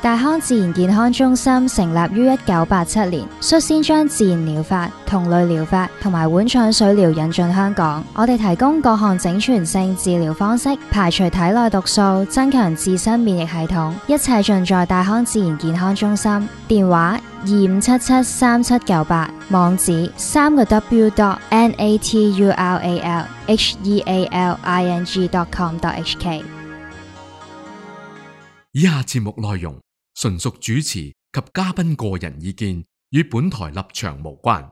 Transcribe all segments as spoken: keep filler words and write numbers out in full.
大康自然健康中心成立於一九八七年，率先將自然療法、同類療法同埋碗腸水療引進香港。我哋提供各項整全性治療方式，排除體內毒素，增強自身免疫系統，一切盡在大康自然健康中心。電話二五七七三七九八，網址三個 w dot n a t u r a l h e a l i n g dot com dot h k。 以下節目內容純屬主持及嘉賓個人意見，與本台立場無關。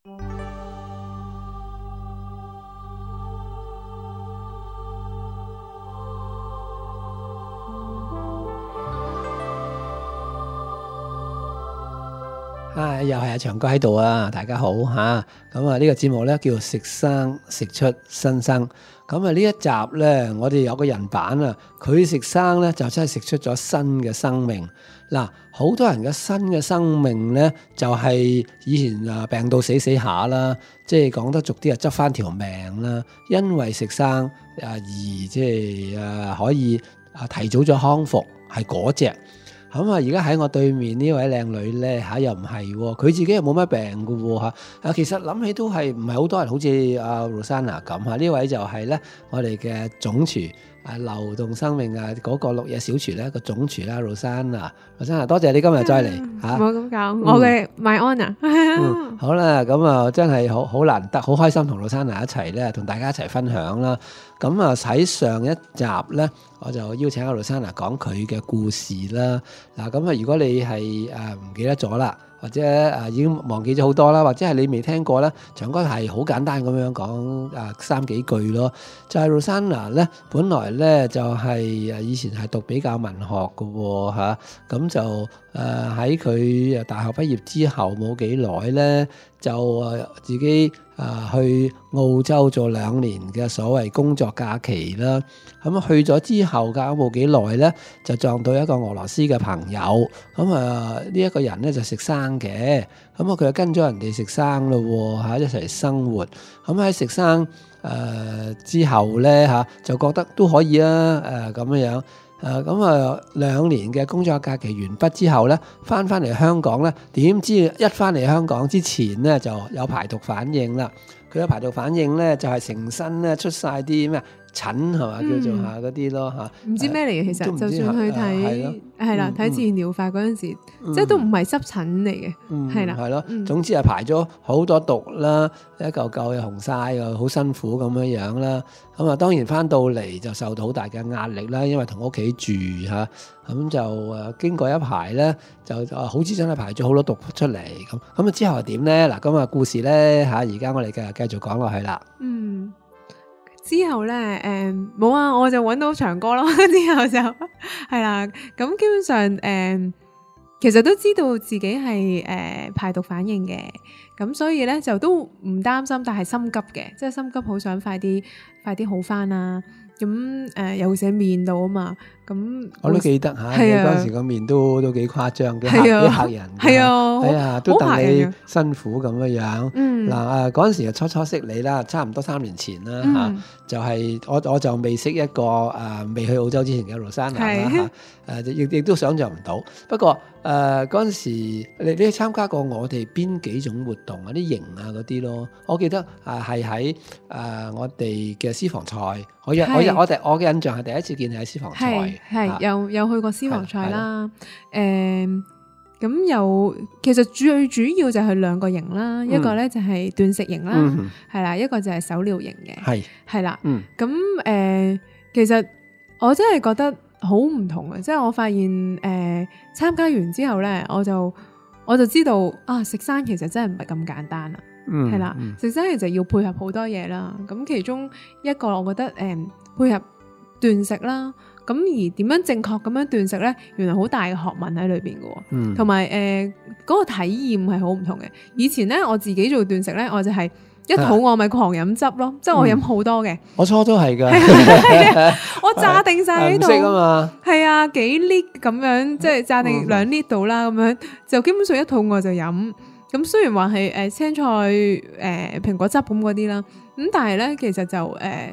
啊，又係阿長哥喺度啊！大家好吓，咁啊呢個節目咧叫食生食出新生。咁啊呢一集咧，我哋有個人版啊，佢食生咧就真係食出咗新嘅生命。嗱，好多人嘅新嘅生命咧，就係以前啊病到死死下啦，即係講得俗啲啊，執翻條命啦。因為食生啊而即係啊可以啊提早咗康復，係嗰隻。咁啊！而家喺我對面呢位靚女咧嚇，又唔係喎，佢自己又冇乜病嘅喎嚇。啊，其實諗起都係唔係好多人好似阿 Rosanna 咁嚇，呢位就係咧我哋嘅總廚啊，流動生命啊嗰個綠野小廚咧個總廚啦 Rosanna。Rosanna， 多謝你今日再嚟嚇。 唔好咁講，我嘅 my honour。 嗯，好啦，咁啊真係好好難得，好開心同 Rosanna 一齊咧，同大家一齊分享啦。咁啊喺上一集咧，我就邀請阿 Rosanna 講佢嘅故事啦。嗱，咁啊如果你係誒唔記得咗啦，或者誒已經忘記咗好多啦，或者係你未聽過咧，長哥係好簡單咁樣講誒三幾句咯。就係 Rosanna 咧，本來咧就係誒以前係讀比較文學嘅喎嚇，咁就誒喺佢大學畢業之後冇幾耐咧，就誒自己誒去澳洲做兩年嘅所謂工作假期啦。咁啊去咗之後隔冇幾耐咧，就撞到一個俄羅斯嘅朋友。咁啊呢一個人咧就食生嘅，咁啊佢就跟咗人哋食生咯嚇，一齊生活。咁喺食生誒、呃、之後咧嚇，就覺得都可以啊誒咁樣樣。誒咁啊兩年嘅工作假期完畢之後咧，翻翻嚟香港咧，點知一翻嚟香港之前咧就有排毒反應啦。佢有排毒反應咧，就係成身咧出晒啲咩疹係嘛，叫做下嗰啲咯嚇。唔知咩嚟嘅，其實就算去睇係啦，睇自然療法嗰陣時，即係都唔係濕疹嚟嘅，係啦， 係咯。總之係排咗好多毒啦，一嚿嚿又紅晒，又好辛苦咁樣樣啦。咁啊，當然翻到嚟就受到好大嘅壓力啦，因為同屋企住嚇，咁就誒經過一排咧，就好似真係排咗好多毒出嚟咁。咁啊之後係點咧？嗱，咁啊故事咧嚇，而家我哋繼續繼續講落去啦。 嗯。之後咧，誒冇啊，我就揾到長哥咯。之後就係啦，咁基本上誒、呃，其實都知道自己係誒、呃、排毒反應嘅，咁所以咧就都唔擔心，但係心急嘅，即係心急，好想快啲快啲好返啦。咁誒、呃，尤其是喺面度啊嘛，咁我都記得嚇， 啊、 你嗰陣時個面都都幾誇張嘅，啲、啊、客人係啊， 係啊，都戥你辛苦咁樣樣。 嗯， 嗱啊，嗰陣時就初初識你啦，差唔多三年前啦嚇、嗯啊，就係、是、我我就未識一個誒、呃、未去澳洲之前嘅 Rosanna 啦嚇，誒亦亦都想像唔到。不過誒嗰陣時你你參加過我哋邊幾種活動啊？啲營啊嗰啲咯，我記得啊係喺誒我哋嘅私房菜，我我我哋我嘅印象係第一次見你喺私房菜， 係有有去過私房菜啦，誒咁有其實最主要就係兩個營啦，嗯、一個咧就係斷食營啦，係啦、嗯，一個就係手療營嘅，係係啦，咁誒、嗯呃、其實我真係覺得好唔同嘅，即係我發現誒參加完之後咧，我就我就知道啊食生其實真係唔係咁簡單啦。係啦，食生其實要配合好多嘢啦。咁其中一個我覺得誒、呃、配合斷食啦，咁而點樣正確咁樣斷食咧，原來好大嘅學問喺裏邊嘅。嗯，同埋誒嗰個體驗係好唔同嘅。以前咧我自己做斷食咧，我就係一肚餓咪狂飲汁咯，即係我飲好多嘅。我初都係噶，我炸定晒喺度，唔識啊嘛，係啊，幾 lit 咁樣，即係炸定兩 lit 度啦，咁樣就基本上一肚餓就飲。咁雖然話係誒青菜誒蘋果汁咁嗰啲啦，咁但係咧其實就誒、呃、即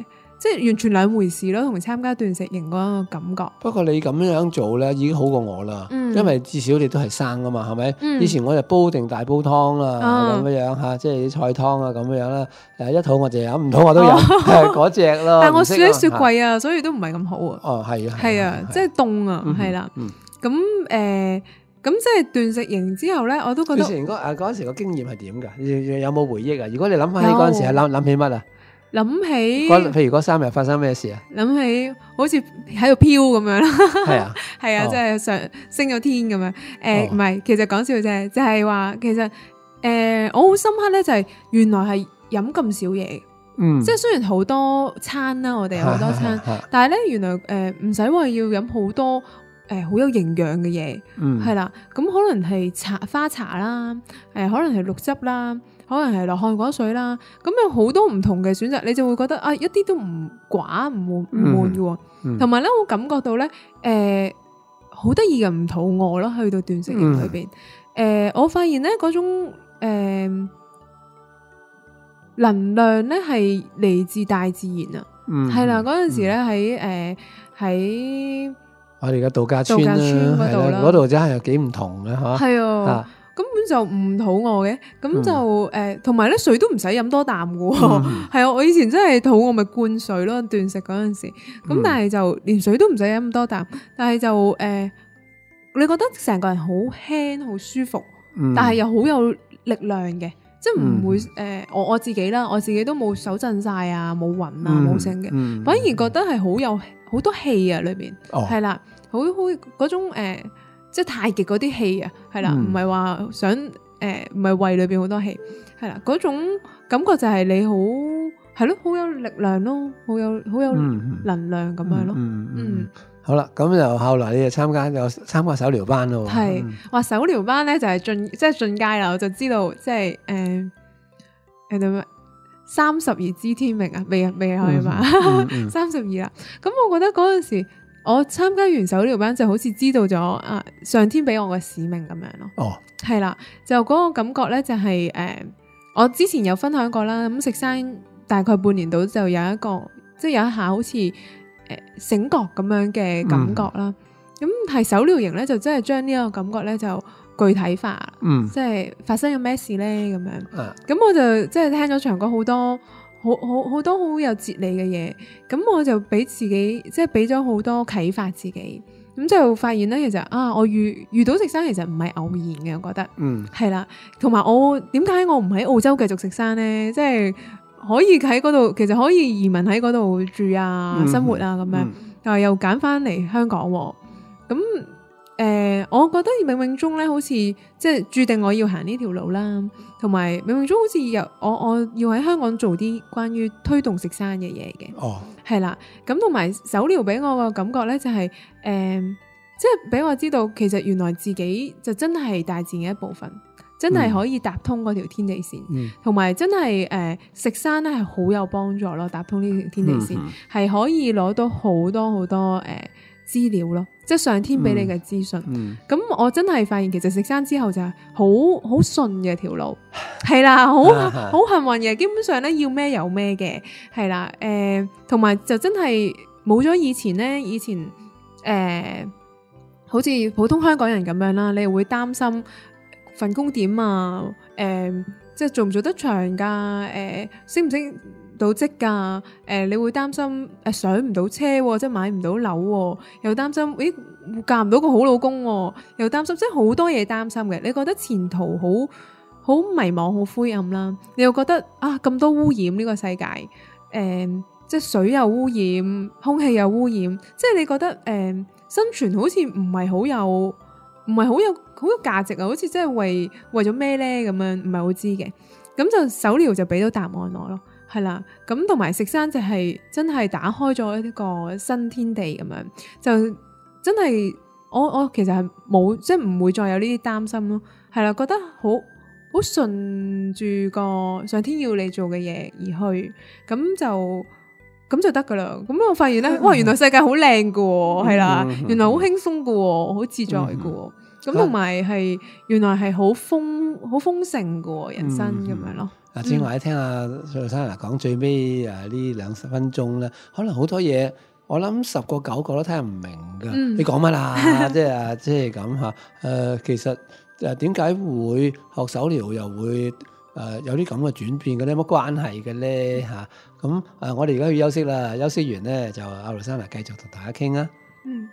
即係完全兩回事咯，同參加斷食營嗰個感覺。 不過你咁樣做咧，已經好過我啦，嗯、因為至少你都係生噶嘛，係咪？嗯、以前我就煲定大煲湯啦，咁樣樣嚇，即係啲菜湯啊咁樣啦。誒一肚我就飲，唔肚我都飲，係嗰隻咯。 但係我雪喺雪櫃啊，所以都唔係咁好啊。 哦，係啊， 係啊，即係凍啊，係啦。咁誒。咁即係斷食營之後咧，我都覺得斷食營嗰誒嗰陣時個經驗係點㗎？有冇回憶啊？如果你諗翻起嗰陣時，係諗諗起乜啊？ 諗起譬如嗰三日發生咩事啊？ 諗起好似喺度飄咁樣啦， 係啊， 係啊，即係上升咗天咁樣。誒唔係，其實講笑啫，就係話其實誒我好深刻咧，就係原來係飲咁少嘢。嗯，即係雖然好多餐啦，我哋有好多餐，但係咧原來誒唔使話要飲好多。誒好、呃、有營養嘅嘢，係啦、嗯，咁可能係茶花茶啦，誒、呃、可能係綠汁啦，可能係落漢果水啦，咁有好多唔同嘅選擇，你就會覺得啊一啲都唔寡唔悶唔悶嘅喎，同埋咧我感覺到咧誒好得意嘅唔肚餓咯，去到斷食營裏邊，誒、嗯呃、我發現咧嗰種、呃、能量咧係嚟自大自然啊，係啦嗰陣時咧喺誒喺。我哋嘅度假村啦，係啦，嗰度真係有幾唔同嘅嚇。 係啊，根本就唔肚餓嘅，咁就誒，同埋咧水都唔使飲多啖嘅喎。係啊，我以前真係肚餓咪灌水咯，斷食嗰陣時。咁但係就連水都唔使飲咁多啖，但係就誒，你覺得成個人好輕、好舒服，但係又好有力量嘅，即係唔會誒，我我自己啦，我自己都冇手震晒啊，冇暈啊，冇聲嘅，反而覺得係好有。好多氣啊，裏邊係啦，好好嗰種誒、呃，即係太極嗰啲氣啊，係啦，唔係話想誒，唔、呃、係胃裏邊好多氣，係啦，嗰種感覺就係你好係咯，好有力量咯，好有好有能量咁樣咯，嗯，嗯嗯好啦，咁就後來你就參加有參加手療班咯， 係話手療班咧就係進即係進階啦，我就知道即係誒誒點樣。三十而知天命啊，未未去嘛？三十二啦，咁我覺得嗰陣時，我參加完手療班就好似知道咗啊，上天俾我嘅使命咁樣咯。哦，係啦，就嗰個感覺咧就係、是、誒、呃，我之前有分享過啦。咁食山大概半年度就有一個，即係有一下好似誒、呃、醒覺咁樣嘅感覺啦。咁係、嗯、手療營咧，就真係將呢個感覺咧就。具體化，嗯、即係發生咗咩事咧咁樣，咁、啊、我就即係聽咗長哥好多好好好多好有哲理嘅嘢，咁我就俾自己即係俾咗好多啟發自己，咁就發現咧其實啊我遇遇到食山其實唔係偶然嘅，我覺得，嗯，係啦，同埋我點解我唔喺澳洲繼續食山咧？即係可以喺嗰度，其實可以移民喺嗰度住啊、嗯、生活啊咁樣，嗯、但係又揀翻嚟香港喎，咁。誒、呃，我覺得冥冥中咧，好似即係注定我要行呢條路啦，同埋冥冥中好似有我我要喺香港做啲關於推動食山嘅嘢嘅。哦，係啦，咁同埋手療俾我個感覺咧，就係、是、誒、呃，即係俾我知道，其實原來自己就真係大自然嘅一部分，真係可以搭通嗰條天地線，同埋、嗯、真係誒、呃、食山咧係好有幫助咯，搭通呢條天地線係、嗯、可以攞到好多好多誒。呃資料咯，即係上天俾你嘅資訊。咁、嗯嗯、我真係發現，其實食山之後就係好好順嘅條路，係啦，好好幸運嘅。基本上咧要咩有咩嘅，係啦。誒、呃，同埋就真係冇咗以前咧，以前誒、呃，好似普通香港人咁樣啦，你會擔心份工點啊？誒、呃，即係做唔做得長噶？誒、呃，升唔升到職噶？誒、呃，你會擔心誒、呃、上唔到車，即係買唔到樓，又擔心誒嫁唔到個好老公，又擔心，即係好多嘢擔心嘅。你覺得前途好好迷茫、好灰暗啦？你又覺得啊咁多污染呢個世界，誒、呃，即係水又污染，空氣又污染，即係你覺得誒、呃、生存好似唔係好有，唔係好有好有價值啊？好似即係為為咗咩咧咁樣，唔係好知嘅。咁就手療就俾到答案我咯。係啦，咁同埋食山就係真係打開咗一個新天地咁樣，就真係我我其實係冇即係唔會再有呢啲擔心咯。係啦，覺得好好順住個上天要你做嘅嘢而去，咁就咁就得噶啦。咁我發現咧，哇，原來世界好靚噶，係啦，原來好輕鬆噶，好自在噶。咁同埋係原來係好豐好豐盛噶人生咁樣咯。 啊，正話你聽阿蘇麗珊娜講最尾誒呢兩十分鐘咧，可能好多嘢我諗十個九個都聽唔明㗎。嗯、你講乜啦？即係啊，即係咁嚇。誒，其實誒點解會學手療又會誒、呃、有啲咁嘅轉變嘅咧？有乜關係嘅咧？嚇咁誒，我哋而家要休息啦。休息完咧，就阿蘇麗珊娜繼續同大家傾啊。 嗯。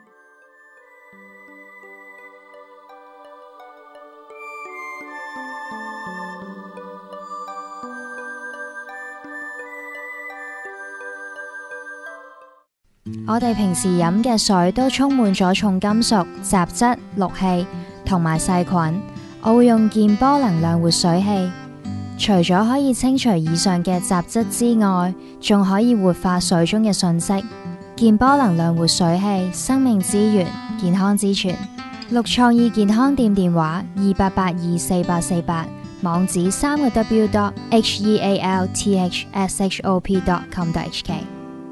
我哋平時飲嘅水都充滿咗重金屬、雜質、氯氣同埋細菌。我會用健波能量活水器，除咗可以清除以上嘅雜質之外，仲可以活化水中嘅訊息。健波能量活水器，生命之源，健康之泉。綠創意健康店電話二八八二四八四八，網址三個 w dot h e a l t h s h o p dot com dot h k。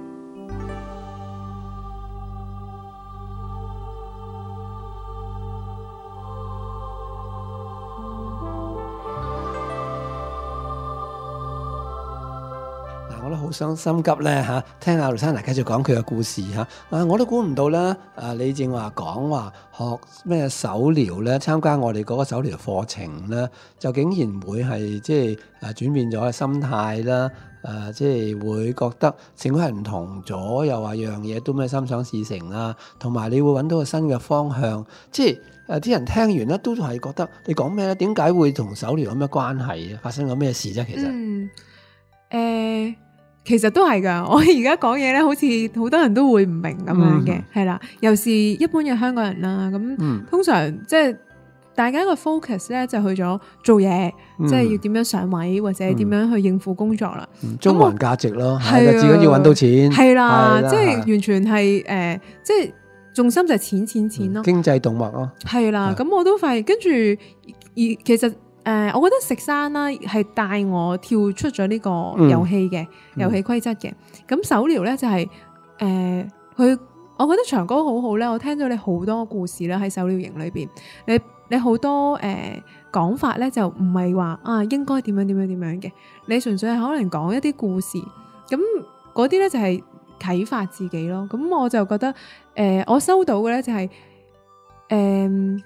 好傷心急咧嚇，聽阿盧珊娜繼續講佢嘅故事嚇。啊，我都估唔到啦。啊，你正話講話學咩手療咧，參加我哋嗰個手療課程咧，就竟然會係即係誒轉變咗嘅心態啦。誒，即係會覺得情況係唔同咗，又話樣嘢都咩心想事成啦。同埋你會揾到個新嘅方向。即係誒啲人聽完咧，都係覺得你講咩咧？點解會同手療有咩關係啊？發生咗咩事啫？其實嗯誒。欸其實都係噶，我而家講嘢咧，好似好多人都會唔明咁樣嘅，係啦、嗯。又是一般嘅香港人啦，咁、嗯、通常即係大家個 focus 咧就去咗做嘢，嗯、即係要點樣上位或者點樣去應付工作啦。 中環價值咯，係自己要揾到錢，係啦，即係完全係誒、呃，即係重心就係錢錢錢咯， 經濟動脈咯，係啦。咁我都發現，跟住而其實。誒、呃，我覺得食山啦係帶我跳出咗呢個遊戲嘅遊戲規則嘅。咁、嗯、手療咧就係、是、誒，佢、呃、我覺得長哥好好咧。我聽咗你好多故事啦，喺手療營裏邊，你你好多誒講、呃、法咧就唔係話啊應該點樣點樣點樣嘅，你純粹係可能講一啲故事，咁嗰啲咧就係啟發自己咯。咁我就覺得誒、呃，我收到嘅咧就係、是、誒。呃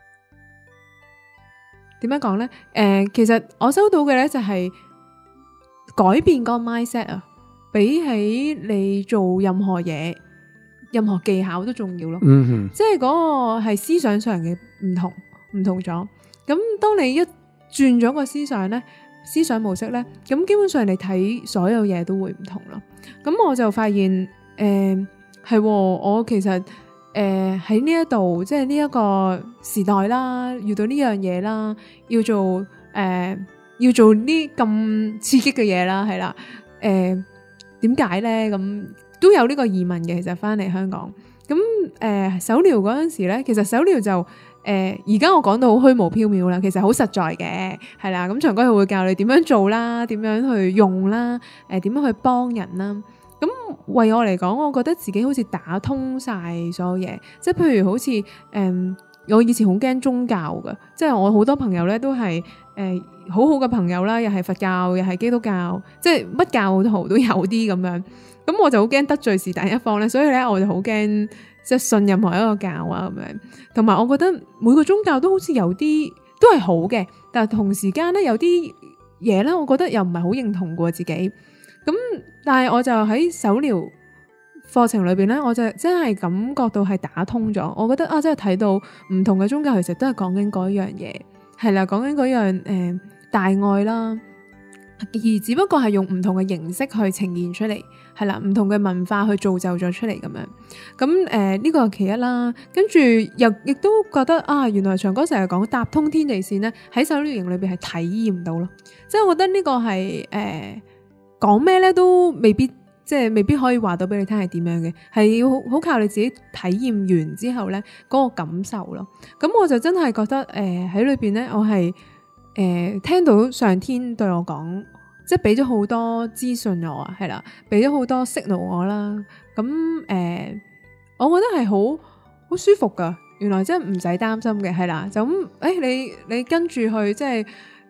點樣講咧？誒、呃，其實我收到嘅咧就係改變個 mindset 啊，比起你做任何嘢、任何技巧都重要咯。嗯哼，即係嗰個係思想上嘅唔同，唔同咗。咁當你一轉咗個思想咧，思想模式咧，咁基本上你睇所有嘢都會唔同咯。咁我就發現，誒、呃，係我其實。誒喺呢一度，即係呢一個時代啦，遇到呢樣嘢啦，要做誒、呃、要做呢咁刺激嘅嘢啦，係啦。誒點解咧？咁都有呢個疑問嘅。其實翻嚟香港，咁誒、呃、手療嗰陣時咧，其實手療就誒而家我講到好虛無縹緲啦，其實好實在嘅，係啦。咁長哥佢會教你點樣做啦，點樣去用啦，誒、呃、點樣去幫人啦。咁為我嚟講，我覺得自己好似打通晒所有嘢，即係譬如好似誒、嗯，我以前好驚宗教㗎，即係我好多朋友咧都係誒、呃、好好嘅朋友啦，又係佛教，又係基督教，即係乜教徒都有啲咁樣。咁我就好驚得罪是但一方咧，所以咧我就好驚即係信任何一個教啊咁樣。同埋我覺得每個宗教都好似有啲都係好嘅，但係同時間咧有啲嘢咧，我覺得又唔係好認同過自己。咁，但係我就喺手療課程裏邊咧，我就真係感覺到係打通咗。我覺得啊，真係睇到唔同嘅宗教其實都係講緊嗰樣嘢，係啦，講緊嗰樣誒、呃、大愛啦，而只不過係用唔同嘅形式去呈現出嚟，係啦，唔同嘅文化去造就咗出嚟咁樣。咁誒呢個係其一啦，跟住又亦都覺得啊，原來長哥成日講搭通天地線咧，喺手療營裏邊係體驗到咯，即係我覺得呢個係誒。呃講咩咧都未必，即係未必可以話到俾你聽係點樣嘅，係要好好靠你自己體驗完之後咧嗰個感受咯。咁我就真係覺得誒喺裏邊咧，我係誒、呃、聽到上天對我講，即係俾咗好多資訊我啊，係啦，俾咗好多 signal 我啦。咁誒、呃，我覺得係好好舒服噶。原來真係唔使擔心嘅，係啦，就咁誒、欸，你你跟住去即係。誒、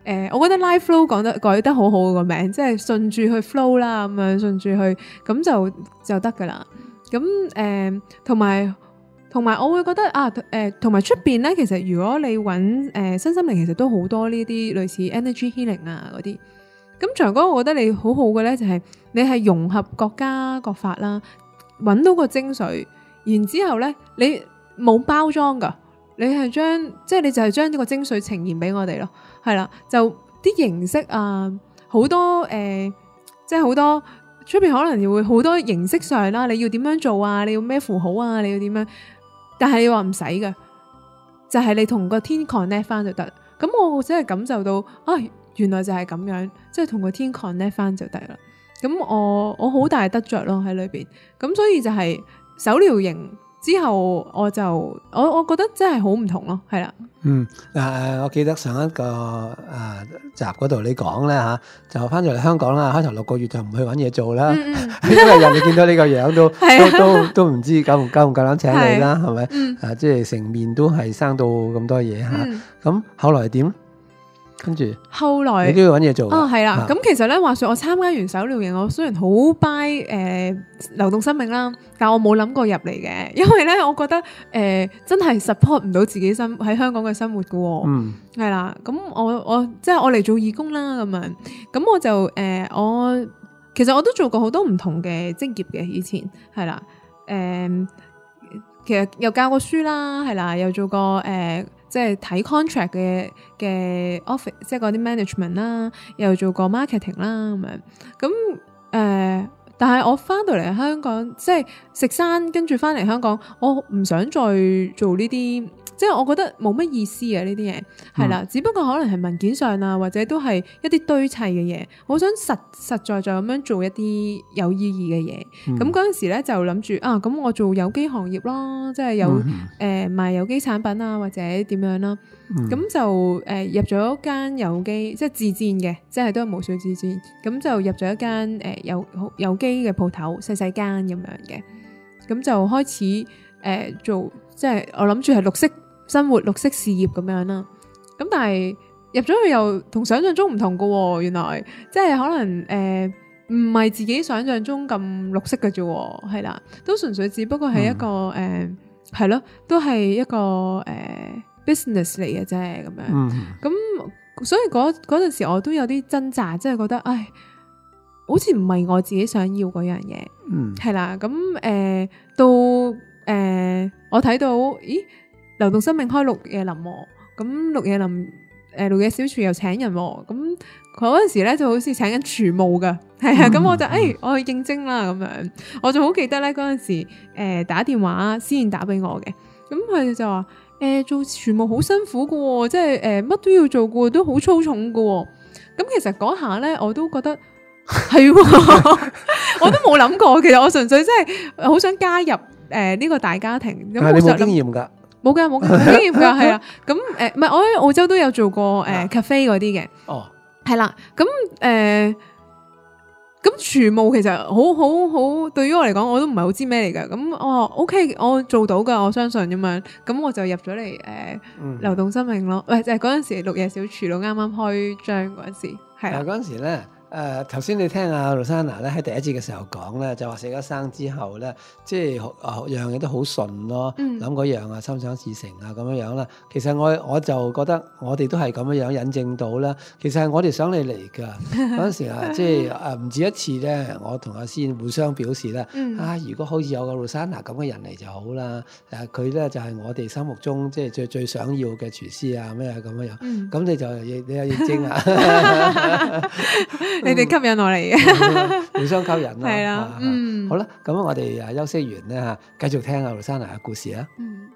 誒，我覺得 life flow 講得改得好好個名，即係順住去 flow 啦，咁樣順住去，咁就就得噶啦。咁誒，同埋同埋，我會覺得啊，誒，同埋出邊咧，其實如果你揾誒身心靈，其實都好多呢啲類似 energy healing 啊嗰啲。咁長哥，我覺得你好好嘅咧，就係你係融合各家各法啦，揾到個精髓，然之後咧，你冇包裝噶，你係將即係你就係將呢個精髓呈現俾我哋咯，係啦，就啲形式啊，好多誒、呃，即係好多出邊可能會好多形式上啦，你要點樣做啊，你要咩符號啊，你要點樣，但係你話唔使嘅，就係、是、你同個天 connect 翻就得，咁我真係感受到，哎。原來就係咁樣，即係同個天 connect 翻就得啦。咁我我好大得着咯喺裏邊，咁所以就係手療營之後，我就我我覺得真係好唔同咯，係啦。嗯， 誒、呃，我記得上一個誒、呃、集嗰度你講咧吓，就翻咗嚟香港啦，開頭六個月就唔去搵嘢做啦，嗯嗯因為人哋見到呢個樣都都都都唔知夠唔夠唔夠膽請你啦，係咪？誒、嗯啊，即係成面都係生到咁多嘢吓，咁、嗯啊、後來點？跟住，後來你都要揾嘢做啊，係啦。咁、啊、其實咧，話說我參加完手療營，我雖然好 buy 誒流動生命啦，但我冇諗過入嚟嘅，因為咧，我覺得誒、呃、真係 support 唔到自己生喺香港嘅生活噶。嗯，係啦。咁我我即係我嚟做義工啦，咁樣。咁我就誒、呃、我其實我都做過好多唔同嘅職業嘅，以前係啦。誒、呃，其實又教過書啦，係啦，又做過誒。呃即係睇 contract 嘅嘅 office，即係嗰啲 management 啦，又做過 marketing 啦咁樣。咁誒、呃，但係我翻到嚟香港，即係食山，跟住翻嚟香港，我唔想再做呢啲，即係我覺得冇乜意思啊！呢啲嘢係啦，只不過可能係文件上啊，或者都係一啲堆砌嘅嘢。我想實實在在咁樣做一啲有意義嘅嘢。咁嗰陣時咧就諗住啊，咁我做有機行業啦，即係有誒、嗯呃、賣有機產品啊，或者點樣啦。咁、嗯、就誒、呃、入咗一間有機，即係自薦嘅，即係都係無水自薦。咁就入咗一間誒、呃、有有機嘅鋪頭，細細間咁樣嘅。咁就開始誒、呃、做，即係我諗住係綠色生活、綠色事業咁樣啦。咁但係入咗去又同想象中唔同噶喎，原來即係可能誒唔係自己想象中咁綠色嘅啫，係啦，都純粹只不過係一個誒係咯，都係一個誒、呃、business 嚟嘅啫咁樣。咁、嗯、所以嗰嗰陣時我都有啲掙扎，即係覺得唉，好似唔係我自己想要嗰樣嘢，係、嗯、啦。咁誒、呃、到誒、呃、我睇到咦？流動生命開綠野林，咁綠野林誒綠野小廚又請人，咁佢嗰陣時咧就好似請緊廚務噶，係啊，咁我就誒、哎、我去應徵啦咁樣，我就好記得咧嗰陣時誒、呃、打電話先然打俾我嘅，咁佢就話誒、呃、做廚務好辛苦噶，即係誒乜都要做噶，都好粗重噶，咁其實嗰下咧我都覺得係，我都冇諗過，其實我純粹真係好想加入誒呢、呃這個大家庭， 但係你冇經驗噶。 冇嘅，冇嘅，冇經驗噶，係啦。咁誒，唔、呃、係我喺澳洲都有做過誒 cafe 嗰啲嘅。哦，係啦。咁誒，咁廚務其實好好好，對於我嚟講，我都唔係好知咩嚟噶。咁我 OK，我做到噶，我相信咁樣。咁我就入咗嚟誒流動生命咯。喂，就係嗰陣時綠野小廚咯，啱啱開張嗰陣時，係啦。嗰陣時咧。 誒頭先你聽阿 Rosanna 咧喺第一節嘅時候講咧，就話食咗生之後咧，即係誒樣嘢都好順咯，諗嗰樣啊，心想事成啊咁樣樣啦。其實我我就覺得我哋都係咁樣樣引證到啦。其實係我哋想你嚟㗎嗰陣時啊，即係誒唔止一次咧，我同阿仙互相表示咧，嗯、啊如果好似有個 Rosanna 咁嘅人嚟就好啦。誒佢咧就係、是、我哋心目中即係最最想要嘅廚師啊咩咁樣樣。咁、嗯、你就你有認證啊？ 你哋吸引我嚟嘅， 互相吸引啦。係啦、啊， 嗯， 好啦，咁我哋啊休息完咧嚇，繼續聽阿 Rosanna 嘅故事啊。嗯。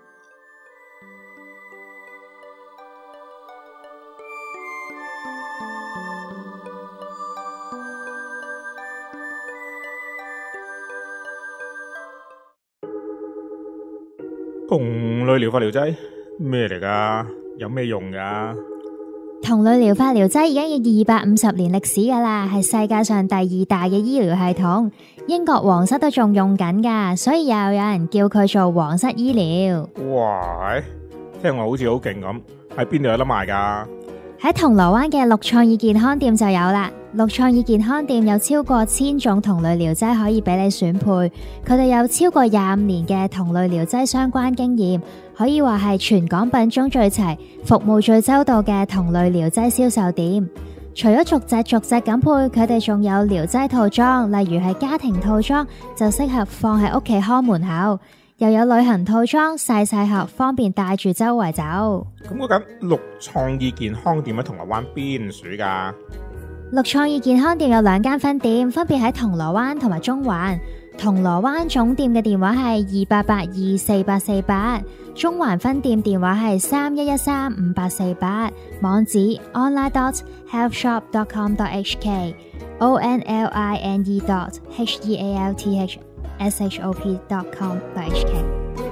同類療法療劑咩嚟㗎？有咩用㗎？ 同類療法療劑已經有二百五十年歷史噶啦，係世界上第二大嘅醫療系統，英國皇室都仲用緊噶，所以又有人叫佢做皇室醫療。 哇，聽話好似好勁咁，喺邊度有得賣噶？ 喺銅鑼灣嘅綠創意健康店就有啦。綠創意健康店有超過千種同類療劑可以俾你選配，佢哋有超過廿五年嘅同類療劑相關經驗，可以話係全港品種最齊、服務最周到嘅同類療劑銷售店。除咗逐隻逐隻咁配，佢哋仲有療劑套裝，例如係家庭套裝，就適合放喺屋企看門口。又有旅行套裝，細細盒，方便帶住周圍走。 咁嗰間綠創意健康店喺銅鑼灣邊處噶？ 綠創意健康店有兩間分店，分別喺銅鑼灣同埋中環。銅鑼灣總店嘅電話係二八八二四八四八，中環分店電話係三一一三五八四八，網址 online dot healthshop dot com dot h k o n l i n e dot h e a l t h s h o p dot com dot h k。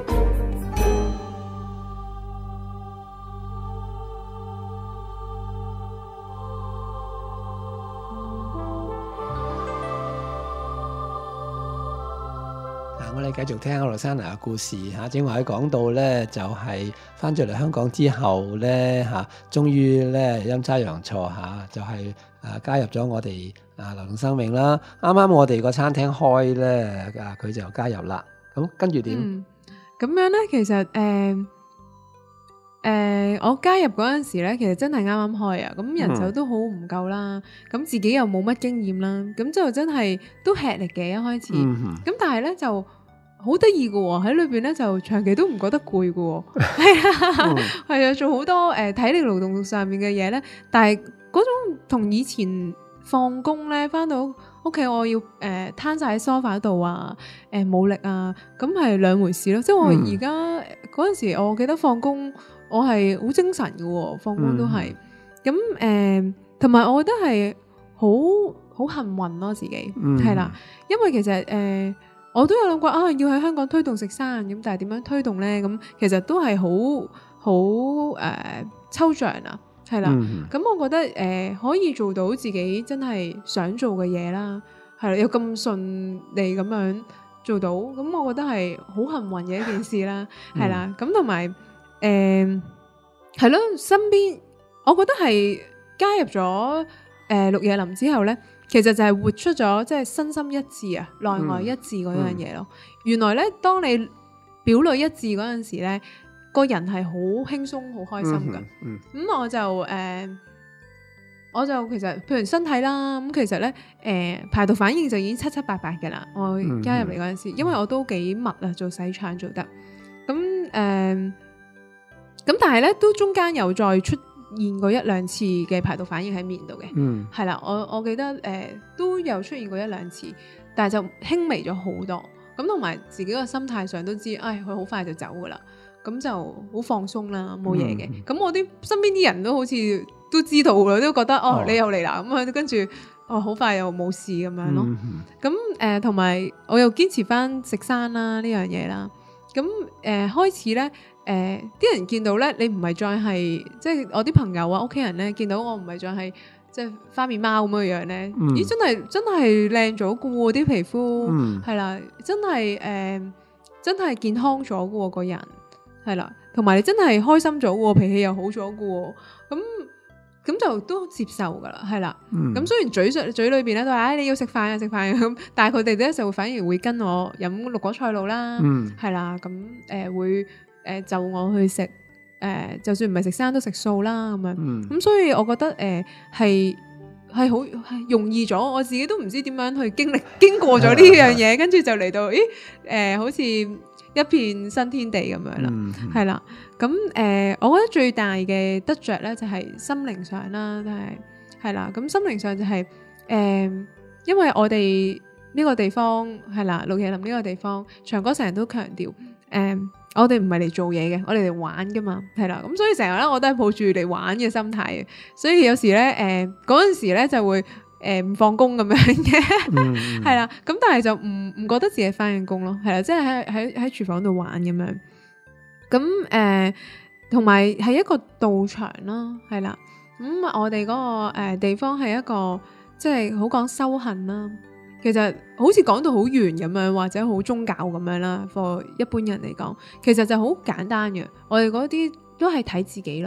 我哋繼續聽阿羅珊娜嘅故事嚇，正話佢講到咧，就係翻咗嚟香港之後咧嚇，終於咧陰差陽錯嚇，就係、是、啊加入咗我哋啊流動生命啦。啱啱我哋個餐廳開咧，啊佢就加入啦。咁跟住點？咁、 嗯、樣咧，其實誒誒、呃呃，我加入嗰陣時咧，其實真係啱啱開啊，咁人手都好唔夠啦，咁、嗯、自己又冇乜經驗啦，咁就真係都吃力嘅一開始。咁、嗯、但係咧就好得意嘅喎，喺裏邊咧就長期都唔覺得攰嘅喎，係啊，係啊，做好多誒、呃、體力勞動上面嘅嘢咧，但係嗰種同以前放工咧翻到屋企我要誒攤晒喺梳化度啊，誒冇力啊，咁係兩回事咯。即係我而家嗰陣時，我記得放工我係好精神嘅喎，放工都係咁誒，同埋、呃、我覺得係好好幸運咯，自己係啦、嗯，因為其實誒。呃我都有諗過啊，要喺香港推動食山咁，但係點樣推動咧？咁其實都係好好誒抽象啊，係啦。咁、嗯、我覺得誒、呃、可以做到自己真係想做嘅嘢啦，係啦，有咁順利咁樣做到，咁我覺得係好幸運嘅一件事啦，係啦。咁同埋誒係咯，身邊我覺得係加入咗誒綠野林之後咧。其實就係活出咗即係身心一致啊，內外一致嗰樣嘢咯。嗯、原來咧，當你表裏一致嗰陣時咧，個人係好輕鬆、好開心噶。咁、嗯嗯嗯、我就誒、呃，我就其實譬如身體啦，咁其實咧誒、呃、排毒反應就已經七七八八嘅啦。我加入嚟嗰陣時，因為我都幾密啊，做洗腸做得咁誒，咁、呃、但係咧都中間有再出現過一兩次嘅排毒反應喺面度嘅，係啦、嗯，我我記得誒、呃、都有出現過一兩次，但係就輕微咗好多。咁同埋自己個心態上都知，唉，佢好快就走噶啦，咁就好放鬆啦，冇嘢嘅。咁、嗯、我啲身邊啲人都好似都知道啦，都覺得哦，哦你又嚟啦，咁啊跟住哦好快又冇事咁樣咯。咁誒同埋我又堅持翻食生啦呢樣嘢啦。咁誒、呃、開始咧。誒啲、呃、人見到咧，你唔係再係即係我啲朋友啊、屋企人咧，見到我唔係再係即係花面貓咁樣樣咧，嗯、咦真係真係靚咗嘅喎，啲皮膚係啦、嗯，真係誒、呃、真係健康咗嘅喎，個人係啦，同埋你真係開心咗喎，脾氣又好咗嘅喎，咁咁就都接受噶啦，係啦，咁、嗯、雖然嘴上嘴裏邊咧都話，唉你要食飯啊食飯咁，但係佢哋咧就反而會跟我飲綠果菜露啦，係、嗯、啦，咁誒、呃、會。誒、呃、就我去食誒、呃，就算唔係食生都食素啦咁樣，咁、嗯、所以我覺得誒係係好係容易咗，我自己都唔知點樣去經歷經過咗呢樣嘢，跟住就嚟到，咦誒、呃、好似一片新天地咁樣啦，係啦、嗯，咁誒、呃、我覺得最大嘅得着咧就係心靈上啦，都係係啦，咁心靈上就係、是、誒、呃，因為我哋呢個地方係啦，綠野林呢個地方，長哥成日都強調誒。呃我哋唔係嚟做嘢嘅，我哋嚟玩噶嘛，係啦，咁所以成日咧我都係抱住嚟玩嘅心態嘅，所以有時咧誒嗰陣時咧就會誒唔、呃、放工咁樣嘅，係啦、嗯，咁但係就唔唔覺得自己翻緊工咯，係啦，即係喺喺喺廚房度玩咁樣，咁誒同埋係一個道場啦，係啦，咁、嗯、我哋嗰、嗰個誒、呃、地方係一個即係好講修行啦。其實好似講到好玄咁樣，或者好宗教咁樣啦。for 一般人嚟講，其實就好簡單嘅。我哋嗰啲都係睇自己咯，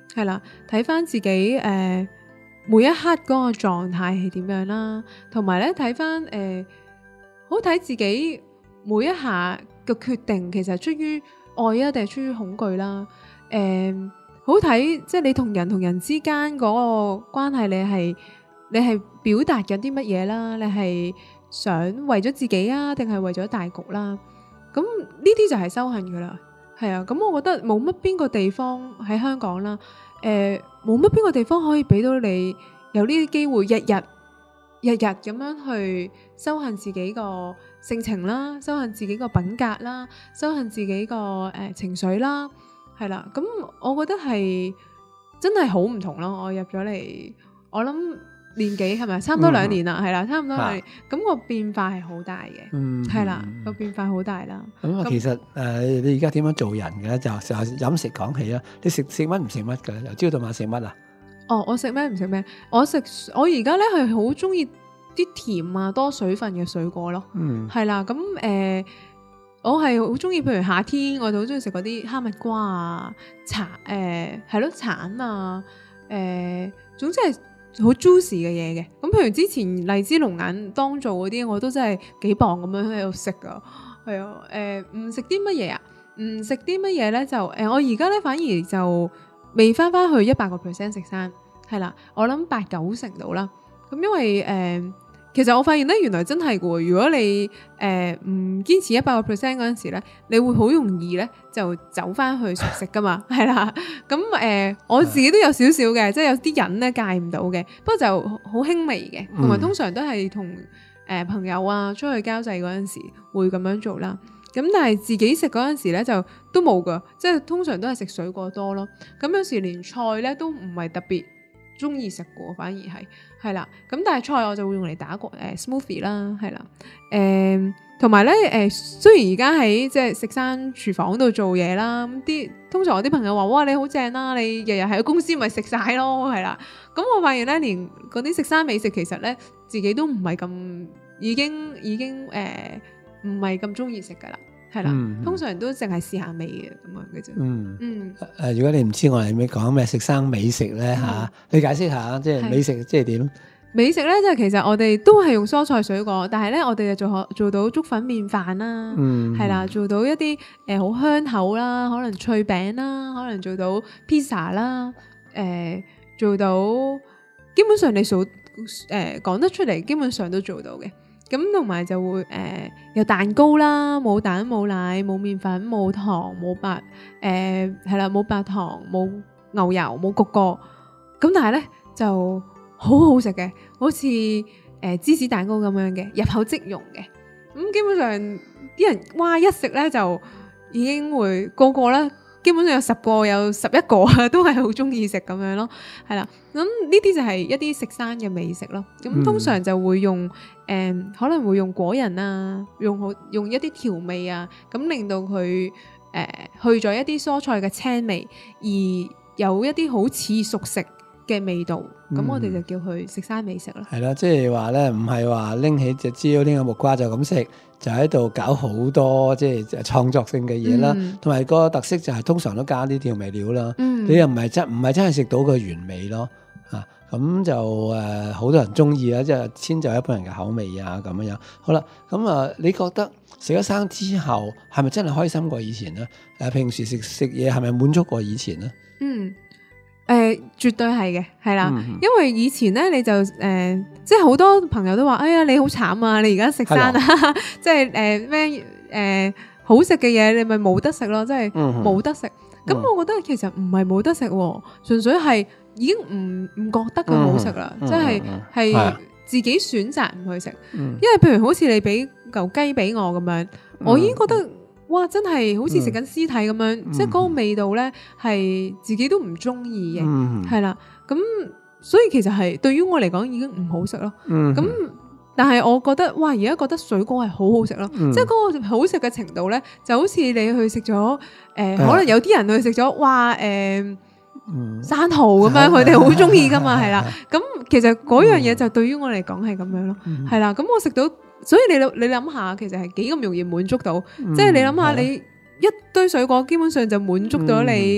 係啦，睇翻自己誒、呃、每一刻嗰個狀態係點樣啦，同埋咧睇翻誒好睇自己每一下嘅決定，其實係出於愛啊，定係出於恐懼啦？誒、呃，好睇即係你同人同人之間嗰個關係，你係你係表達緊啲乜嘢啦？你係想為咗自己啊，定係為咗大局啦？咁呢啲就係修行噶啦。係啊，咁我覺得冇乜邊個地方喺香港啦，誒冇乜邊個地方可以俾到你有呢啲機會，日日日日咁樣去修行自己個性情啦，修行自己個品格啦，修行自己個誒、呃、情緒啦，係啦，咁我覺得係真係好唔同咯。我入咗嚟，我諗年紀係咪差唔多兩年啦？係啦、嗯，差唔多兩年，咁、啊、個變化係好大嘅，係啦、嗯，個變化好大啦。咁、嗯、 其實誒、呃，你而家點樣做人嘅咧？就就飲食講起啦。你食食乜唔食乜嘅？由朝到晚食乜啊？ 哦，我食咩唔食咩？我食我而家咧係好中意啲甜啊多水分嘅水果咯。嗯，係啦。咁誒、呃，我係好中意，譬如夏天我就好中意食嗰啲哈密瓜啊、橙誒係咯橙啊誒、呃，總之係好 juicy 嘅嘢嘅。咁譬如之前荔枝龍眼當造嗰啲，我都真係幾磅咁樣喺度食噶。係啊，誒唔食啲乜嘢啊？唔食啲乜嘢咧？就誒、呃，我而家咧反而就未翻翻去一百個 percent 食生，係啦，我諗八九成到啦。咁因為誒、呃，其實我發現咧，原來真係嘅。如果你誒唔堅持一百個 percent 嗰陣時咧，你會好容易咧就走翻去熟食噶嘛，係啦。咁誒、呃，我自己都有少少嘅，即係有啲人咧戒唔到嘅，不過就好輕微嘅，同埋通常都係同誒朋友啊出去交際嗰陣時會咁樣做啦。咁但係自己食嗰陣時咧就都冇噶，即係通常都係食水果多咯。咁有時連菜咧都唔係特別中意食過，反而係係啦。咁但係菜我就會用嚟打個誒、呃、smoothie 啦，係啦。誒同埋咧誒，雖然而家喺即係食生廚房度做嘢啦，咁啲通常我啲朋友話：哇，你好正啦！你日日喺公司咪食晒咯，係啦。咁我發現咧，連嗰啲食生美食其實咧自己都唔係咁已經已經誒唔係咁中意食噶啦。係啦，嗯、通常都淨係試下味嘅咁樣嘅啫。嗯嗯。誒、呃，如果你唔知我哋咩講咩食生美食咧吓、嗯啊，你解釋下，即係美食即係點？美食咧，即係其實我哋都係用蔬菜水果，但係咧我哋就做做到粥粉麵飯啦，係、嗯、啦，做到一啲誒好香口啦，可能脆餅啦，可能做到 pizza 啦，誒、呃、做到基本上你數誒講得出嚟，基本上都做到嘅。咁同埋就會誒、呃、有蛋糕啦，冇蛋冇奶冇麵粉冇糖冇白誒係啦冇白糖冇牛油冇焗過，咁但係咧就好好食嘅，好似誒、呃、芝士蛋糕咁樣嘅，入口即溶嘅。咁、嗯、基本上啲人哇一食咧就已經會個個咧。基本上有十個有十一個啊，都係好中意食咁樣咯，係啦。咁呢啲就係一啲食生嘅美食咯。咁、嗯、通常就會用誒、呃，可能會用果仁啊，用好用一啲調味啊，咁令到佢誒、呃、去咗一啲蔬菜嘅青味，而有一啲好似熟食嘅味道。咁、嗯、我哋就叫佢食生美食咯。係啦，即係話咧，唔係話拎起隻蕉拎個木瓜就咁食。就喺度搞好多即係創作性嘅嘢啦，同埋、嗯、個特色就係通常都加啲調味料啦。嗯、你又唔係真唔係真係食到個原味咯，啊咁就誒好、呃、多人中意啦，即係遷就一般人嘅口味啊咁樣樣。好啦，咁啊，你覺得食咗生之後係咪真係開心過以前咧？誒、啊，平時食食嘢係咪滿足過以前咧？嗯。誒、呃，絕對係嘅，係啦，嗯、因為以前咧，你就誒、呃，即係好多朋友都話，哎呀，你好慘啊，你而家食生啊，即係誒咩誒好食嘅嘢，你咪冇得食咯，即係冇得食。咁、嗯、我覺得其實唔係冇得食，純粹係已經唔唔覺得佢好食啦，嗯、即係係、嗯、自己選擇唔去食。嗯、因為譬如好似你俾嚿雞俾我咁樣，嗯、我已經覺得。哇！真係好似食緊屍體咁樣，嗯、即係嗰個味道咧，係自己都唔中意嘅，係啦、嗯。咁所以其實係對於我嚟講已經唔好食咯。咁、嗯、但係我覺得，哇！而家覺得水果係好好食咯，嗯、即係嗰個好食嘅程度咧，就好似你去食咗誒，呃、可能有啲人去食咗，哇！誒、呃，嗯、生蠔咁樣，佢哋好中意噶嘛，係啦。咁其實嗰樣嘢就對於我嚟講係咁樣咯，係啦、嗯。咁我食到。所以你你諗下，其實係幾咁容易滿足到，嗯、即係你諗下，你一堆水果基本上就滿足到你好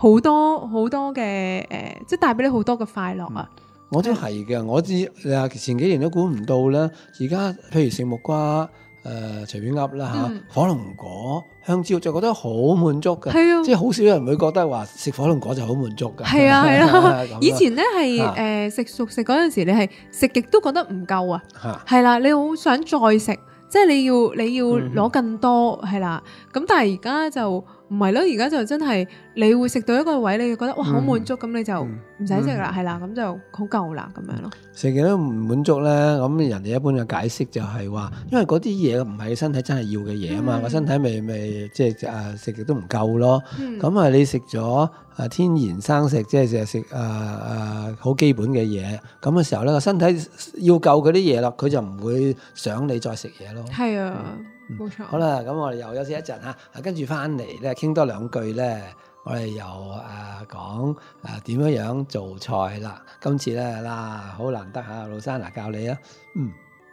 好多好多嘅誒、呃，即係帶俾你好多嘅快樂啊！ 嗯、我都係嘅，我知誒前幾年都估唔到啦。而家譬如食木瓜。誒、呃、隨便噏啦嚇，火龍果、香蕉就覺得好滿足嘅， 啊、 即係好少人會覺得話食火龍果就好滿足嘅。 係啊係啊，以前咧係誒食熟食嗰陣時，你係食極都覺得唔夠啊，係啦，你好想再食，即係你要你要攞更多係啦。咁、嗯、但係而家就唔係咯，而家就真係你會食到一個位，你就覺得哇好滿足，咁、嗯、你就唔使食啦，係啦、嗯，咁就好夠啦咁樣咯。 食極都唔滿足咧，咁人哋一般嘅解釋就係話，因為嗰啲嘢唔係身體真係要嘅嘢啊嘛，個、嗯、身體咪咪即係誒食極都唔夠咯。咁啊、嗯，你食咗誒天然生食，即係淨係食誒誒好基本嘅嘢，咁嘅時候咧個身體要夠嗰啲嘢啦，佢就唔會想你再食嘢咯。係啊。冇錯，好啦，咁我哋又休息一陣嚇，跟住翻嚟咧傾多兩句咧，我哋又誒講誒點樣樣做菜啦。今次咧啦，好難得嚇，盧珊娜教你啊，嗯。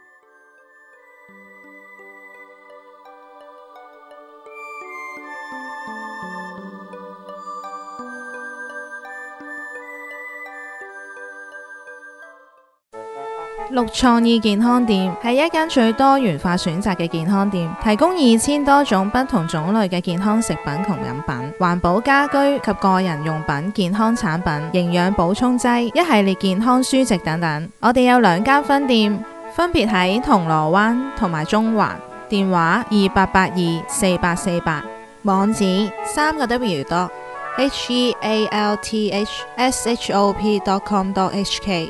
綠創意健康店係一間最多元化選擇嘅健康店，提供二千多種不同種類嘅健康食品同飲品、環保家居及個人用品、健康產品、營養補充劑、一系列健康書籍等等。我哋有兩間分店，分別喺銅鑼灣同埋中環，電話二八八二四八四八，網址三個 W dot H E A L T H S H O P dot com dot H K。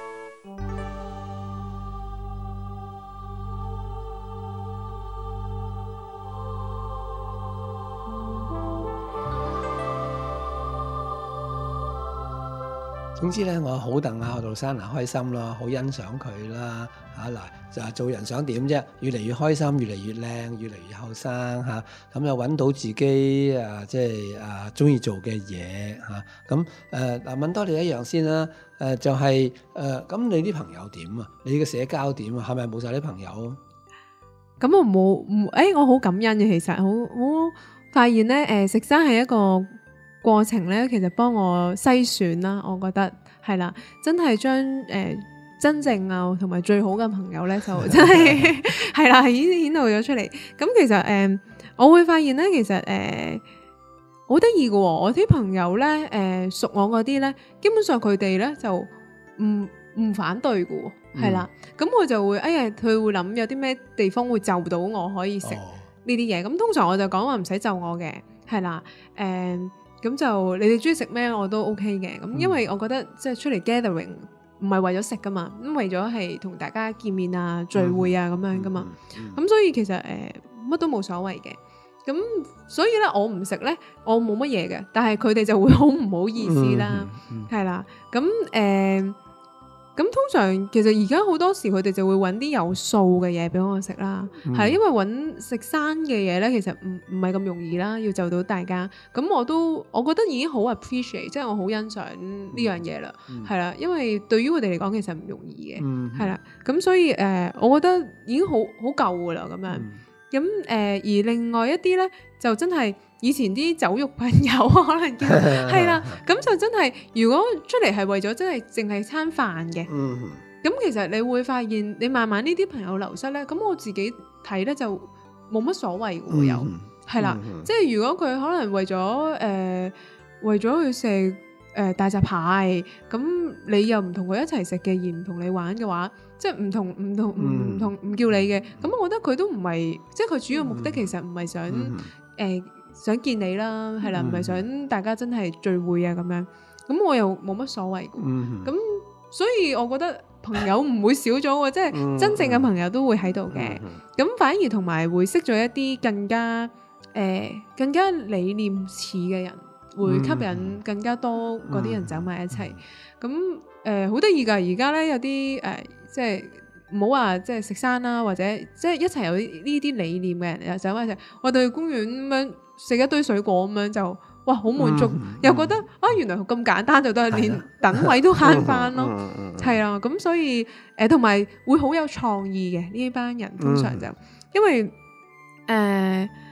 總之咧，我好戥阿盧珊娜開心咯，好欣賞佢啦嚇嗱，就係做人想點啫？越嚟越開心，越嚟越靚，越嚟越後生嚇，咁又揾到自己啊，即係啊中意做嘅嘢嚇。咁誒嗱，問多你一樣先啦，誒就係誒咁你啲朋友點啊？你嘅社交點啊？係咪冇晒啲朋友？ 咁我冇唔誒，我好感恩嘅，其實好好發現咧誒，食生係一個過程咧，其實幫我篩選啦，我覺得係啦，真係將誒真正啊同埋最好嘅朋友咧，就真係係啦，顯顯露咗出嚟。咁其實誒、呃，我會發現咧，其實誒好得意嘅，我啲朋友咧，誒、呃、熟我嗰啲咧，基本上佢哋咧就唔唔反對嘅，係啦。咁、嗯、我就會，哎呀，佢會諗有啲咩地方會就到我可以食呢啲嘢。咁、哦、通常我就講話唔使就我嘅，係啦，誒、呃。咁就你哋中意食咩我都 OK 嘅，咁因為我覺得即係出嚟 gathering 唔係為咗食噶嘛，咁為咗係同大家見面啊、聚會啊咁樣噶嘛，咁所以其實誒乜都冇所謂嘅，咁所以咧我唔食咧我冇乜嘢嘅，但係佢哋就會好唔好意思啦，係啦，咁誒。咁通常其實而家好多時佢哋就會揾啲有素嘅嘢俾我食啦，係、嗯、因為揾食生嘅嘢咧，其實唔唔係咁容易啦，要就到大家。咁我都我覺得已經好 appreciate，即係我好欣賞呢樣嘢啦，係啦、嗯，因為對於佢哋嚟講其實唔容易嘅，係啦、嗯。咁所以誒、呃，我覺得已經好好夠噶啦咁樣。咁誒、嗯呃，而另外一啲咧就真係。以前啲酒肉朋友可能叫係啦，咁就真係如果出嚟係為咗真係淨係餐飯嘅，咁、嗯、其實你會發現你慢慢呢啲朋友流失咧，咁我自己睇咧就冇乜所謂嘅喎，有係啦，即係如果佢可能為咗誒、呃、為咗去食誒大閘蟹，咁你又唔同佢一齊食嘅，而唔同你玩嘅話，即係唔同唔同唔同唔叫你嘅，咁我覺得佢都唔係，即係佢主要目的其實唔係想誒。嗯呃想見你啦，係啦，唔係想大家真係聚會啊咁樣，咁我又冇乜所謂嘅，咁、嗯、所以我覺得朋友唔會少咗喎，即係真正嘅朋友都會喺度嘅，咁、嗯、反而同埋會識咗一啲更加誒、呃、更加理念似嘅人，會吸引更加多嗰啲人走埋一齊，咁誒好得意㗎，而家咧有啲誒、呃、即係。唔好話即係食生啦，或者即係一齊有呢啲理念嘅人又走埋一齊，我哋去公園咁樣食一堆水果咁樣就哇好滿足，嗯嗯、又覺得啊原來咁簡單就得，連等位都慳翻咯，係啊，咁所以誒同埋會好有創意嘅呢班人，通常就、嗯、因為誒。呃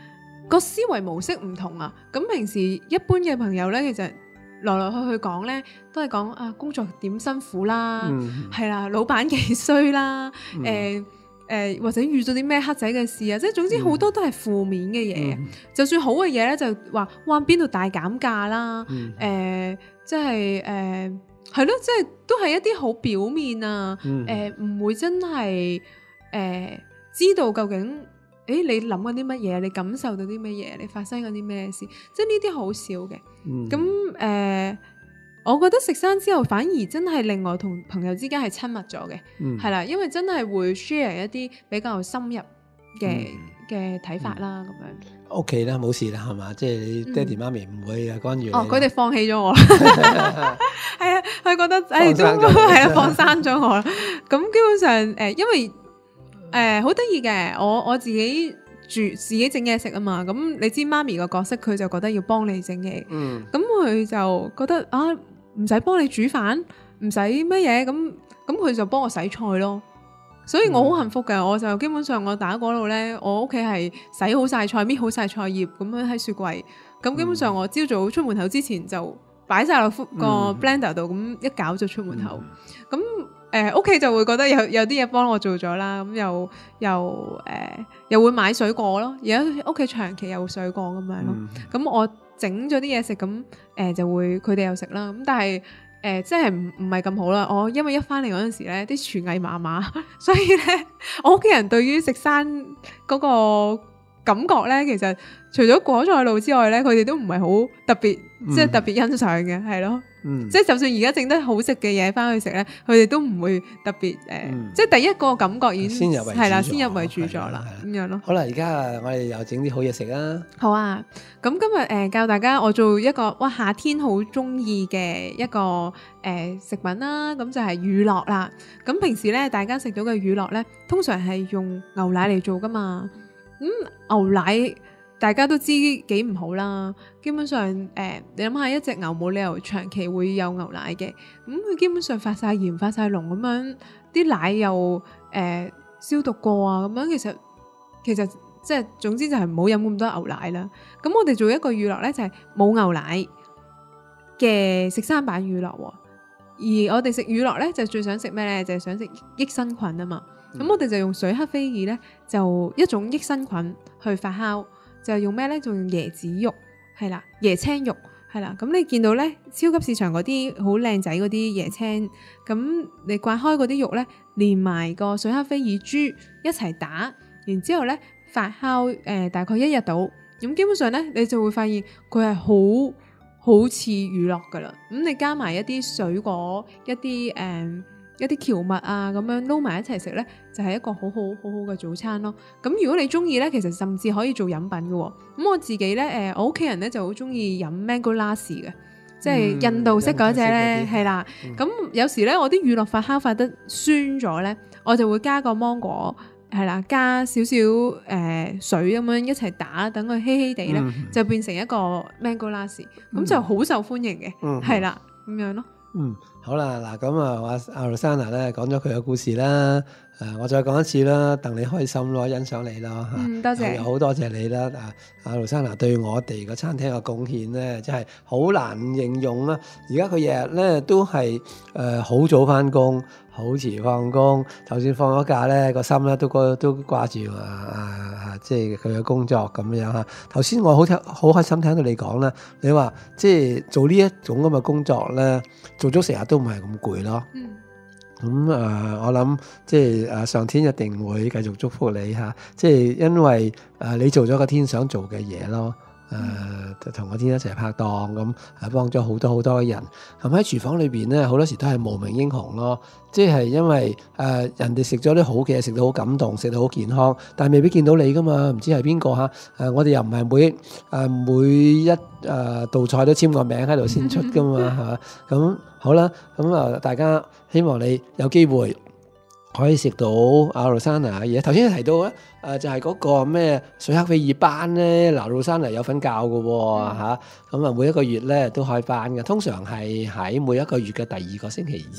個思維模式唔同啊。咁平時一般嘅朋友咧，其實來來去去講咧，都係講啊工作點辛苦啦，係、嗯、啦，老闆幾衰啦，誒、嗯。呃誒、呃、或者遇到啲咩黑仔嘅事啊，即係總之好多都係負面嘅嘢。嗯、就算好嘅嘢咧，就話哇邊度大減價啦，誒、嗯呃、即係誒係咯，即係都係一啲好表面啊，誒唔、嗯呃、會真係誒、呃、知道究竟誒你諗緊啲乜嘢，你感受到啲乜嘢，你發生緊啲咩事，即係呢啲好少嘅。咁誒、嗯。呃我覺得食山之後反而真係另外同朋友之間係親密咗嘅，係啦、嗯，因為真係會 share 一啲比較深入嘅嘅睇法啦，咁、嗯、樣。屋企啦，冇事啦，係嘛？即係你爹哋媽咪唔會啊干預。哦，佢哋放棄咗我啦，係啊，佢覺得誒都係啊，放生咗我啦。咁基本上誒、呃，因為誒好得意嘅，我我自己煮自己整嘢食啊嘛。咁你知媽咪個角色，佢就覺得要幫你整嘢，咁佢、嗯、就覺得啊。唔使幫你煮飯，唔使乜嘢，咁咁佢就幫我洗菜咯，所以我好幸福嘅。嗯、我就基本上我打嗰度咧，我屋企係洗好晒菜，搣好晒菜葉咁樣喺雪櫃，咁基本上我朝早出門口之前就擺晒落個 blender 度，咁、嗯、一攪就出門口。咁誒屋企就會覺得有有啲嘢幫我做咗啦，咁又又誒、呃、又會買水果咯，而家屋企長期有水果咁樣咯，咁、嗯、我。整咗啲嘢食咁，誒、呃、就會佢哋又食啦。咁但係誒、呃，即係唔唔係咁好啦。我因為一翻嚟嗰陣時咧，啲廚藝麻麻，所以咧，我屋企人對於食山嗰個感覺咧，其實除咗果菜露之外咧，佢哋都唔係好特別，嗯、即係特別欣賞嘅，係咯。嗯、即係就算而家整得好食嘅嘢翻去食咧，佢哋都唔會特別誒，呃嗯、即係第一個感覺已經係啦，先入為主咗啦，咁樣咯。好啦，而家我哋又整啲好嘢食啦。好啊，咁今日誒、呃、教大家我做一個哇夏天好中意嘅一個誒、呃、食品啦，咁就係乳酪啦。咁平時咧大家食到嘅乳酪咧，通常係用牛奶嚟做噶嘛。咁、嗯、牛奶大家都知幾唔好啦，基本上誒、呃，你諗下一隻牛冇理由長期會有牛奶嘅，咁、嗯、佢基本上發晒鹽、發晒濃咁樣，啲奶又誒、呃、消毒過啊，咁樣其實其實即係總之就係唔好飲咁多牛奶啦。咁我哋做一個乳酪咧，就係、是、冇牛奶嘅食山版乳酪，而我哋食乳酪咧就最想食咩咧？就係、是、想食益生菌啊嘛。咁、嗯、我哋就用水黑菲爾咧，就一種益生菌去發酵。就用咩咧？就用椰子肉，係啦，椰青肉，係啦。咁你見到咧，超級市場嗰啲好靚仔嗰啲椰青，咁你刮開嗰啲肉咧，連埋個水黑菲爾珠一齊打，然之後咧發酵誒、呃、大概一日到，咁基本上咧你就會發現佢係好好似乳酪噶啦。咁你加埋一啲水果，一啲誒。呃一啲蕎麥啊，咁樣撈埋一齊食咧，就係、是、一個好好好好嘅早餐咯。咁如果你中意咧，其實甚至可以做飲品嘅、哦。咁我自己咧，誒、呃，我屋企人咧就好中意飲 mango lassi 嘅，即係印度式嗰隻咧，係啦。咁有時咧，我啲乳酪發酵發得酸咗咧，我就會加個芒果，係啦，加少少誒、呃、水咁樣一齊打，等佢稀稀地咧，嗯、就變成一個 mango lassi，咁、嗯、就好受歡迎嘅，係啦、嗯，咁樣咯。嗯，好啦，嗱咁啊，阿阿 Rosanna 咧講咗佢嘅故事啦，誒、啊，我再講一次啦，戥你開心咯，欣賞你咯嚇，嗯，多謝，好多謝你啦，啊，阿 Rosanna 對我哋個餐廳嘅貢獻咧，真係好難形容啦。而家佢日日咧都係誒好早翻工，好遲放工，就算放咗假咧，個心咧都掛都掛住啊啊，即係佢嘅工作咁樣嚇。頭先我好聽好開心聽到你講啦，你話即係做呢一種咁嘅工作咧，做咗成日都唔係咁攰咯。嗯。咁誒、呃，我諗即係誒上天一定會繼續祝福你嚇，即係因為誒、呃、你做咗個天想做嘅嘢咯。誒同個天一齊拍檔咁，係幫咗好多好多嘅人。咁喺廚房裏邊咧，好多時都係無名英雄咯。即係因為誒、呃、人哋食咗啲好嘅嘢，食到好感動，食到好健康，但係未必見到你噶嘛，唔知係邊個嚇？誒、呃、我哋又唔係每誒、呃、每一誒、呃、道菜都簽個名喺度先出噶嘛，係嘛？咁好啦，咁啊大家希望你有機會可以食到阿 Rosanna 嘅嘢。頭先提到咧，誒、呃、就係、是、嗰個咩水黑菲爾班咧，嗱 Rosanna 有份教嘅喎嚇，咁啊每一個月咧都開班嘅，通常係喺每一個月嘅第二個星期二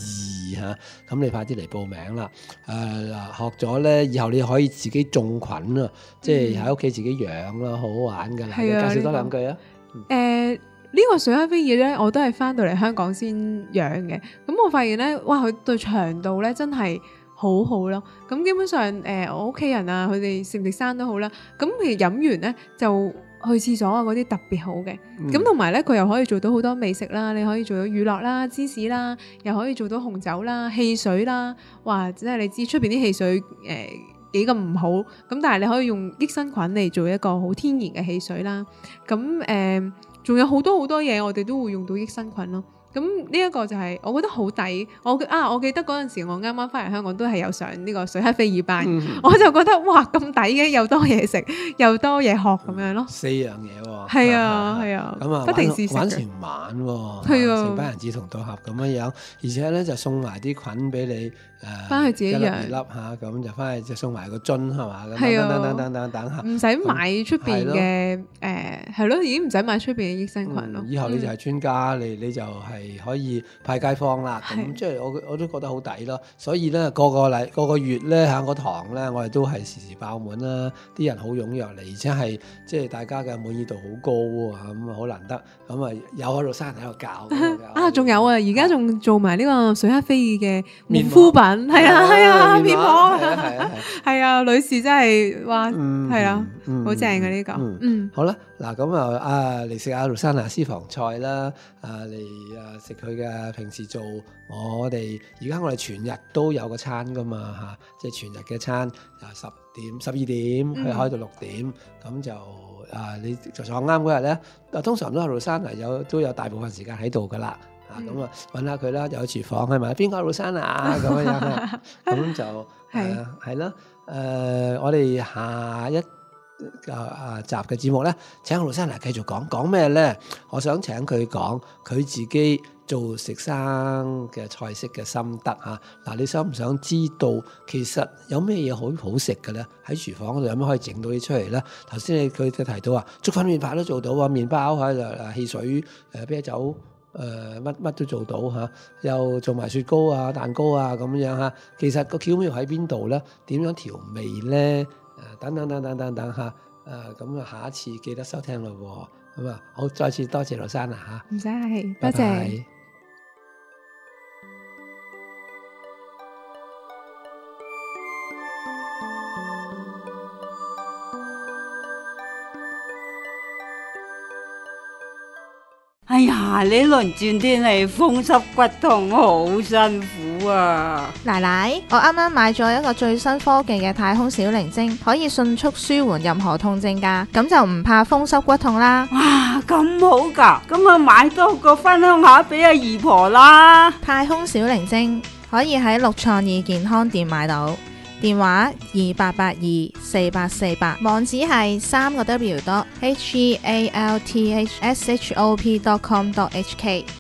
意嚇。咁你快啲嚟報名啦！誒、呃、學咗咧，以後你可以自己種菌啊，即係喺屋企自己養啦，好好玩㗎啦。 係啊， 介紹多兩句啊！ 誒呢個水黑飛爾咧，我都係翻到嚟香港先養嘅。咁我發現咧，哇！佢對腸道咧真係好好咯。咁基本上誒、呃，我屋企人啊，佢哋食唔食生都好啦。咁譬如飲完咧，就去廁所啊嗰啲特別好嘅。咁同埋咧，佢又可以做到好多美食啦。你可以做到乳酪啦、芝士啦，又可以做到紅酒啦、汽水啦。哇！即係你知出邊啲汽水誒、呃、幾咁唔好，咁但係你可以用益生菌嚟做一個好天然嘅汽水啦。咁誒。仲有好多好多嘢，我哋都會用到益生菌咯。咁呢一個就係我覺得好抵。我啊，我記得嗰陣時我啱啱翻嚟香港都係有上呢個水黑飛爾班，嗯、我就覺得哇咁抵嘅，又多嘢食，又多嘢學咁樣咯。 四樣嘢喎。 係啊係啊，咁啊不停試食玩成晚喎， 係啊， 成班人志同道合咁樣樣，而且咧就送埋啲菌俾你。誒， 翻去自己養一粒嚇，咁就翻去就送埋個樽係嘛，咁等等等等等等嚇， 唔使買出邊嘅誒係咯，已經唔使買出邊嘅益生菌咯。 以後你就係專家，你你就係可以派街坊啦。咁即係我我都覺得好抵咯。所以咧個個禮個個月咧喺個堂咧，我哋都係時時爆滿啦，啲人好踴躍嚟，而且係即係大家嘅滿意度好高喎，咁啊好難得。咁啊有喺度生喺度教啊，仲有啊，而家仲做埋呢個水黑飛爾嘅護膚品。係啊係啊，面膜係啊係啊係啊，女士真係話係啊，好正嘅呢個。嗯， 好啦，嗱咁啊啊嚟食下 Rosanna 私房菜啦，啊嚟啊食佢嘅平時做我哋而家我哋全日都有個餐噶嘛嚇，即係全日嘅餐啊十點十二點去開到六點，咁就啊你就坐啱嗰日咧，啊通常都係 Rosanna 有都有大部分時間喺度噶啦。咁啊，揾下佢啦，有廚房係咪？邊個 Rosanna 啊？咁樣樣，咁就係係啦。誒，我哋下一個啊集嘅節目咧，請 Rosanna 繼續講講咩咧？我想請佢講佢自己做食生嘅菜式嘅心得嚇。嗱，你想唔想知道其實有咩嘢好好食嘅咧？喺廚房嗰度有咩可以整到啲出嚟咧？頭先你佢提到啊，粥粉麵飯都做到啊，麵包喺度啊，汽水誒啤酒。誒乜乜都做到嚇、啊，又做埋雪糕啊、蛋糕啊咁樣嚇。其實個巧妙喺邊度咧？點樣調味咧？誒、啊、等等等等等等嚇。誒咁啊，下一次記得收聽咯喎。咁啊，好，再次多謝 Rosanna 嚇。 唔使客氣，多謝。 哎呀，呢輪轉天氣風濕骨痛，好辛苦啊！ 奶奶，我啱啱買咗一個最新科技嘅太空小靈精，可以迅速舒緩任何痛症噶，咁就唔怕風濕骨痛啦。 哇，咁好噶，咁我買多個分享下俾阿姨婆啦。 太空小靈精可以喺六創意健康店買到。電話二八八二四八四八，網址係三個 W dot H E A L T H S H O P dot com dot H K。